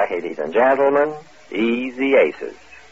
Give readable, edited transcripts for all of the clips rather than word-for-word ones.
ladies and gentlemen, Easy Aces.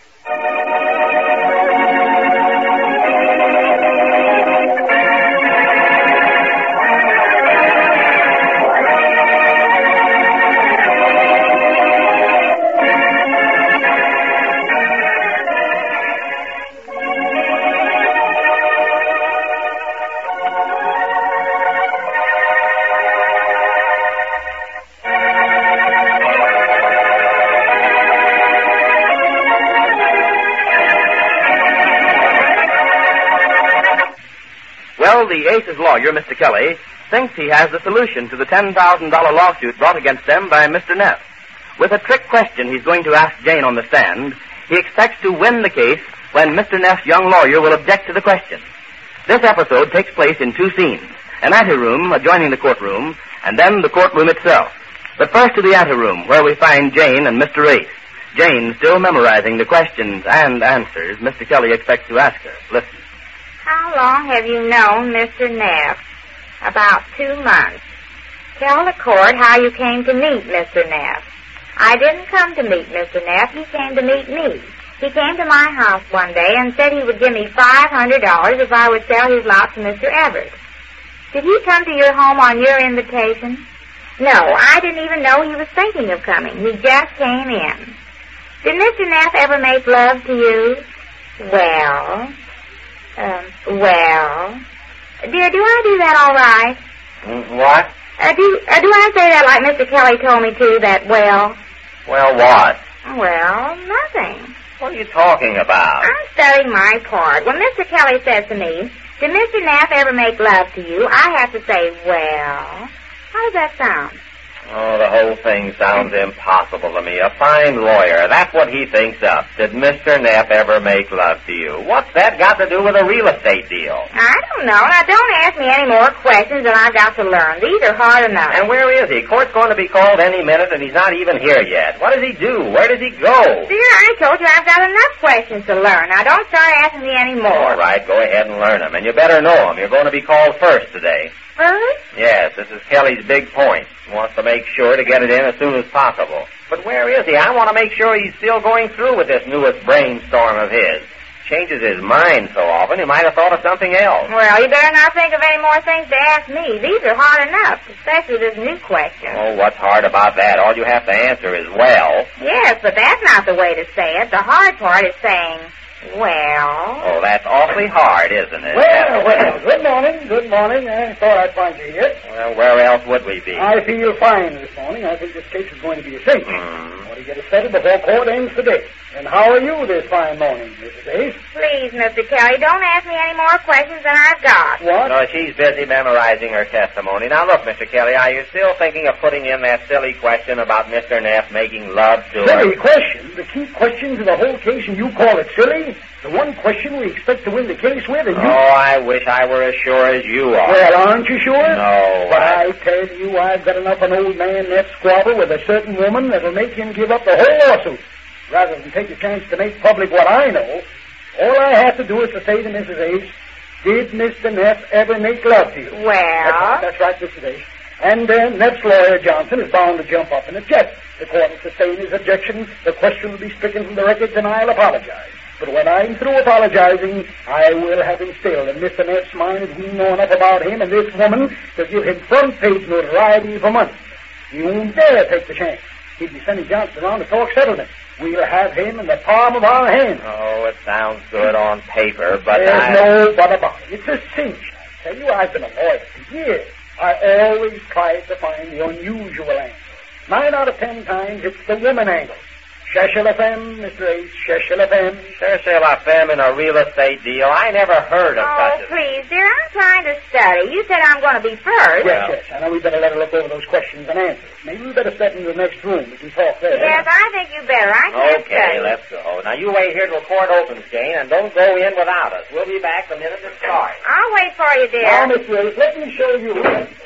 Well, the Aces lawyer, Mr. Kelly, thinks he has the solution to the $10,000 lawsuit brought against them by Mr. Neff. With a trick question he's going to ask Jane on the stand, he expects to win the case when Mr. Neff's young lawyer will object to the question. This episode takes place in two scenes, an anteroom adjoining the courtroom, and then the courtroom itself. But first to the anteroom, where we find Jane and Mr. Ace. Jane still memorizing the questions and answers Mr. Kelly expects to ask her. Listen. How long have you known Mr. Neff? About 2 months. Tell the court how you came to meet Mr. Neff. I didn't come to meet Mr. Neff. He came to meet me. He came to my house one day and said he would give me $500 if I would sell his lot to Mr. Everett. Did he come to your home on your invitation? No, I didn't even know he was thinking of coming. He just came in. Did Mr. Neff ever make love to you? Well... Dear, do I do that all right? What? Do I say that like Mr. Kelly told me to, that well? Well, what? Well, nothing. What are you talking about? I'm studying my part. When Mr. Kelly says to me, did Mr. Neff ever make love to you? I have to say, well. How does that sound? Oh, the whole thing sounds impossible to me. A fine lawyer. That's what he thinks up. Did Mr. Neff ever make love to you? What's that got to do with a real estate deal? I don't know. Now, don't ask me any more questions than I've got to learn. These are hard enough. And where is he? Court's going to be called any minute, and he's not even here yet. What does he do? Where does he go? Dear, I told you I've got enough questions to learn. Now, don't start asking me any more. All right, go ahead and learn them. And you better know them. You're going to be called first today. First? Yes, this is Kelly's big point. He wants to make sure to get it in as soon as possible. But where is he? I want to make sure he's still going through with this newest brainstorm of his. Changes his mind so often, he might have thought of something else. Well, you better not think of any more things to ask me. These are hard enough, especially this new question. Oh, what's hard about that? All you have to answer is well. Yes, but that's not the way to say it. The hard part is saying... well... Oh, that's awfully hard, isn't it? Well, good morning, good morning. I thought I'd find you here. Well, where else would we be? I feel fine this morning. I think this case is going to be a cinch. I want to get it settled before court ends today. And how are you this fine morning, Mrs. Ace? Please, Mr. Kelly, don't ask me any more questions than I've got. What? No, she's busy memorizing her testimony. Now, look, Mr. Kelly, are you still thinking of putting in that silly question about Mr. Neff making love to her? Silly question? The key question to the whole case, and you call it silly? The one question we expect to win the case with, and you... Oh, I wish I were as sure as you are. Well, aren't you sure? No. But I tell you, I've got enough an old man Neff squabble with a certain woman that'll make him give up the whole lawsuit. Rather than take a chance to make public what I know, all I have to do is to say to Mrs. Ace, did Mr. Neff ever make love to you? Well... That's right, Mrs. Ace. And Neff's lawyer, Johnson, is bound to jump up and object. The court will sustain his objection, the question will be stricken from the records, and I'll apologize. But when I'm through apologizing, I will have instilled in Mr. Neff's mind that we know enough about him and this woman to give him front-page notoriety for months. He won't dare take the chance. He'd be sending Johnson around to talk settlement. We'll have him in the palm of our hand. Oh, it sounds good on paper, but There's no but about it. It's a cinch. I tell you, I've been a lawyer for years. I always tried to find the unusual angle. 9 out of 10 times, it's the woman angle. Cheshire FM, Mr. Ace, Cheshire FM. Cheshire FM in a real estate deal? I never heard of such a... Oh, please, dear, I'm trying to study. You said I'm going to be first. Yes. I know we better let her look over those questions and answers. Maybe we better step into the next room. We can talk there. Yes, I think you better. I can't Okay, study. let's go. Now, you wait here till court opens, Jane, and don't go in without us. We'll be back the minute it starts. I'll wait for you, dear. Now, Mr. Ace, let me show you.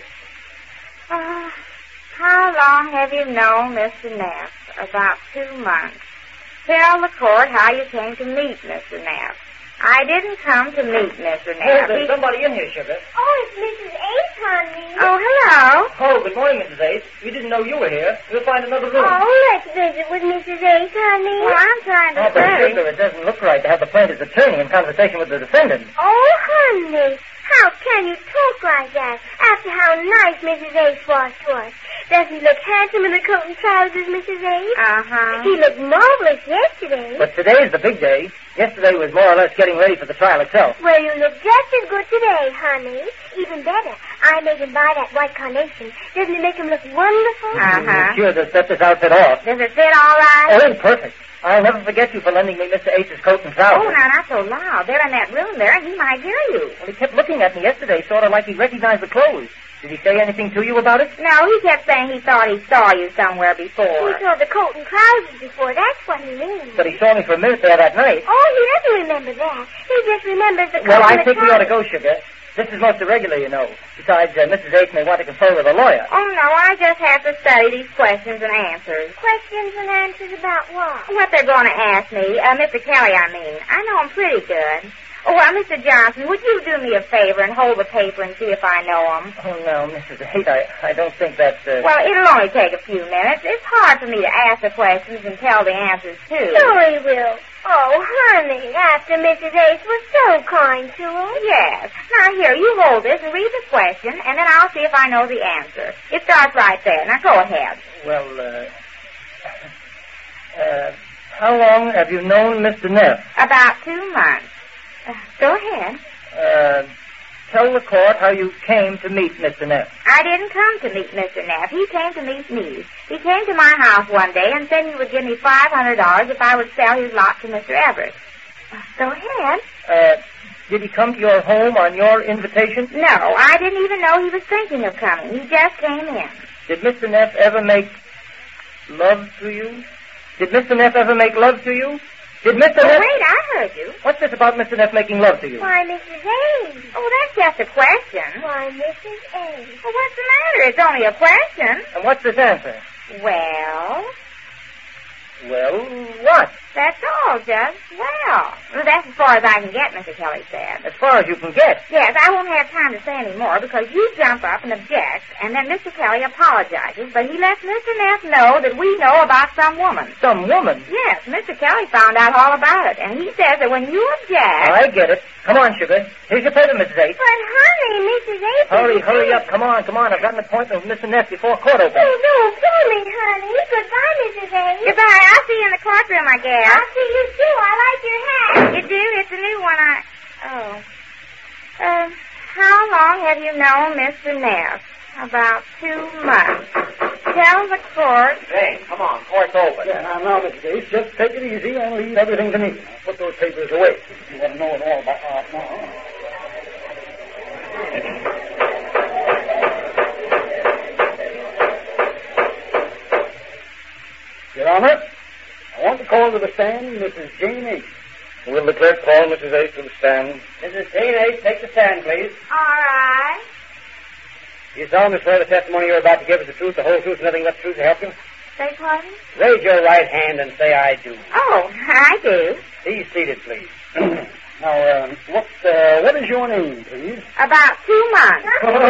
How long have you known Mr. Neff? About 2 months. Tell the court how you came to meet Mr. Neff. I didn't come to meet Mr. Oh, Knapp. there's somebody in here, Sugar. Oh, it's Mrs. Ace, honey. Oh, hello. Oh, good morning, Mrs. Ace. We didn't know you were here. We'll find another room. Oh, let's visit with Mrs. Ace, honey. Well, I'm trying to Oh, but say. Sugar, it doesn't look right to have the plaintiff's attorney in conversation with the defendant. Oh, honey, how can you talk like that after how nice Mrs. Ace was to us? Doesn't he look handsome in the coat and trousers, Mrs. Ace? Uh-huh. He looked marvelous yesterday. But today's the big day. Yesterday was more or less getting ready for the trial itself. Well, you look just as good today, honey. Even better. I made him buy that white carnation. Doesn't it make him look wonderful? Uh-huh. Sure to set this outfit off. Does it fit all right? Oh, perfect. I'll never forget you for lending me Mr. Ace's coat and trousers. Oh, now, not so loud. They're in that room there, and he might hear you. Well, he kept looking at me yesterday, sort of like he recognized the clothes. Did he say anything to you about it? No, he kept saying he thought he saw you somewhere before. He saw the coat and trousers before. That's what he means. But he saw me for a minute there that night. Oh, he doesn't remember that. He just remembers the coat Well, I and the think we ought to trousers. go, Sugar. This is most irregular, you know. Besides, Mrs. Ace may want to confer with a lawyer. Oh, no, I just have to study these questions and answers. Questions and answers about what? What they're going to ask me, Mr. Kelly, I mean. I know him pretty good. Oh, Mr. Johnson, would you do me a favor and hold the paper and see if I know him? Oh, no, Mrs. Ace, I don't think that's... Well, it'll only take a few minutes. It's hard for me to ask the questions and tell the answers, too. Sure he will. Oh, honey, after Mrs. Ace was so kind to him. Yes. Now, here, you hold this and read the question, and then I'll see if I know the answer. It starts right there. Now, go ahead. Well, how long have you known Mr. Neff? About 2 months. Go ahead. Tell the court how you came to meet Mr. Neff. I didn't come to meet Mr. Neff. He came to meet me. He came to my house one day and said he would give me $500 if I would sell his lot to Mr. Everett. Go ahead. Did he come to your home on your invitation? No, I didn't even know he was thinking of coming. He just came in. Did Mr. Neff ever make love to you? Did Mr. Neff ever make love to you? Did Mr. Neff... Wait, I heard you. What's this about Mr. Neff making love to you? Why, Mrs. Ace. Oh, that's just a question. Why, Mrs. Ace. Well, what's the matter? It's only a question. And what's this answer? Well, Well, what? that's all, Judge. Well, that's as far as I can get, Mr. Kelly said. As far as you can get. Yes, I won't have time to say any more because you jump up and object, and then Mr. Kelly apologizes, but he lets Mr. Neff know that we know about some woman. Some woman. Yes, Mr. Kelly found out all about it, and he says that when you object... I get it. Come on, Sugar. Here's your paper, Mrs. Ace. But, honey, Mrs. Ace... Hurry up. Come on. I've got an appointment with Mr. Neff before court opens. Oh, no, darling, honey. Goodbye, Mrs. Ace. Goodbye. I'll see you in the courtroom, I guess. I'll see you, too. I like your hat. You do? It's a new one. How long have you known Mr. Neff? About 2 months. Tell the court... Jane, come on. Court's open. Yeah, now, Mrs. Ace, just take it easy and leave everything to me. Now, put those papers away. You want to know it all about now. Your Honor, I want to call to the stand Mrs. Jane Ace. Will the clerk call Mrs. Ace to the stand? Mrs. Jane Ace, take the stand, please. All right. You solemnly swear the testimony you're about to give is the truth, the whole truth, and nothing but the truth to help you? Beg pardon? Raise your right hand and say, I do. Oh, I do. Be seated, please. Now, what is your name, please? About 2 months.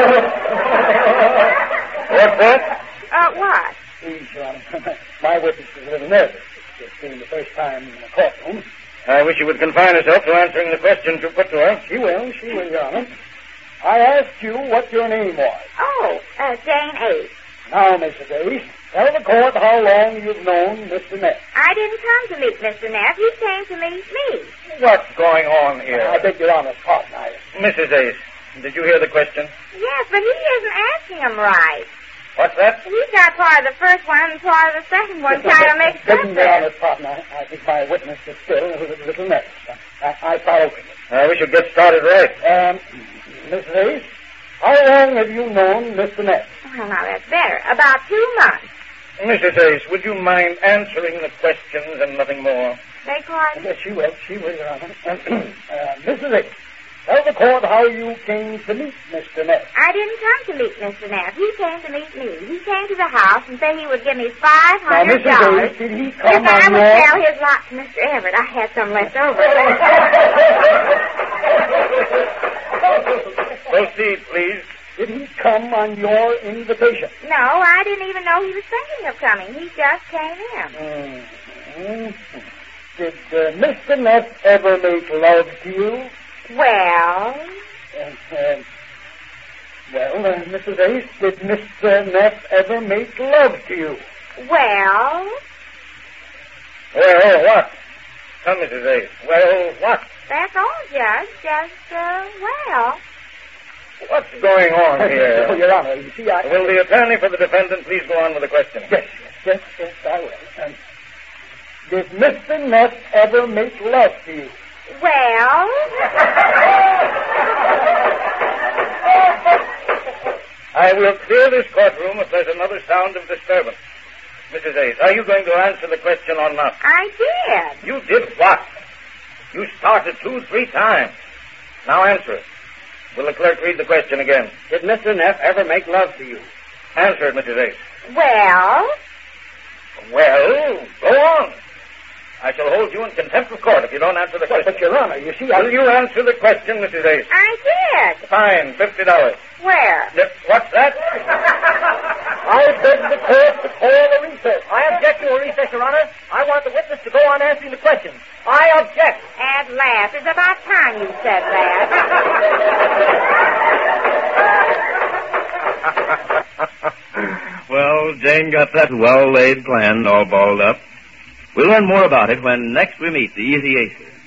What's that? What? Please, Your Honor. My witness is a little nervous. It's being the first time in the courtroom. I wish you would confine herself to answering the questions you put to her. She will, Your Honor. I asked you what your name was. Oh, Jane Ace. Now, Mrs. Ace, tell the court how long you've known Mr. Neff. I didn't come to meet Mr. Neff. He came to meet me. What's going on here? I beg Your Honor's pardon. Mrs. Ace, did you hear the question? Yes, but he isn't asking him right. What's that? He's got part of the first one and part of the second one kind of mixed up Begging Your there. Honor's pardon, I think my witness is still a little nervous. I try open it. We should get started right. Mrs. Ace, how long have you known Mr. Neff? Well, now that's better. About 2 months. Mrs. Ace, would you mind answering the questions and nothing more? Beg pardon? Yes, she will, Your Honor. Mrs. Ace, Tell the court how you came to meet Mr. Neff. I didn't come to meet Mr. Neff. He came to meet me. He came to the house and said he would give me $500. Now, Mrs. Ace, did he come if I on would your... sell his lot to Mr. Everett. I had some left over. Proceed, please. Did he come on your invitation? No, I didn't even know he was thinking of coming. He just came in. Did Mr. Neff ever make love to you? Well... Mrs. Ace, did Mr. Neff ever make love to you? Well... Well, what? Come, Mrs. Ace. Well, what? That's all, Judge. Just, well... What's going on here? Oh, Your Honor, you see, Will the attorney for the defendant please go on with the question? Yes, I will. Did Mr. Neff ever make love to you? Well... I will clear this courtroom if there's another sound of disturbance. Mrs. Ace, are you going to answer the question or not? I did. You did what? You started 2-3 times. Now answer it. Will the clerk read the question again? Did Mr. Neff ever make love to you? Answer it, Mrs. Ace. Well... Well, go on. I shall hold you in contempt of court if you don't answer the question. But, Your Honor, you see, Will you answer the question, Mrs. Ace? I did. Fine, $50. Where? What's that? I beg the court to call a recess. I object to a recess, Your Honor. I want the witness to go on answering the questions. I object. At last. It's about time you said that. Well, Jane got that well-laid plan all balled up. We'll learn more about it when next we meet the Easy Aces.